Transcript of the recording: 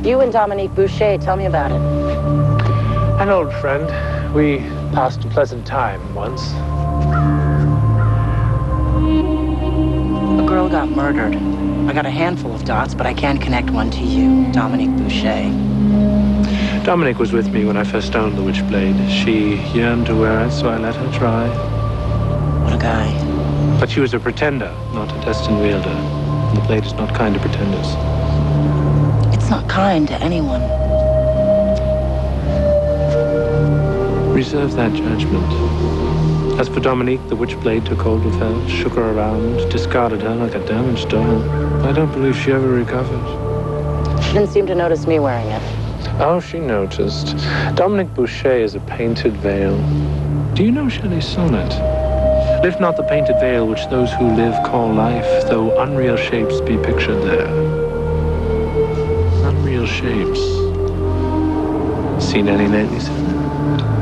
You and Dominique Boucher, tell me about it. An old friend. We passed a pleasant time once. A girl got murdered. I got a handful of dots, but I can't connect one to you, Dominique Boucher. Dominique was with me when I first owned the Witchblade. She yearned to wear it, so I let her try. What a guy. But she was a pretender, not a destined wielder. And the blade is not kind to pretenders. It's not kind to anyone. Reserve that judgment. As for Dominique, the Witchblade took hold of her, shook her around, discarded her like a damaged doll. I don't believe she ever recovered. She didn't seem to notice me wearing it. Oh, she noticed. Dominique Boucher is a painted veil. Do you know Shelley's sonnet? Lift not the painted veil which those who live call life, though unreal shapes be pictured there. Unreal shapes. Seen any lately, sir?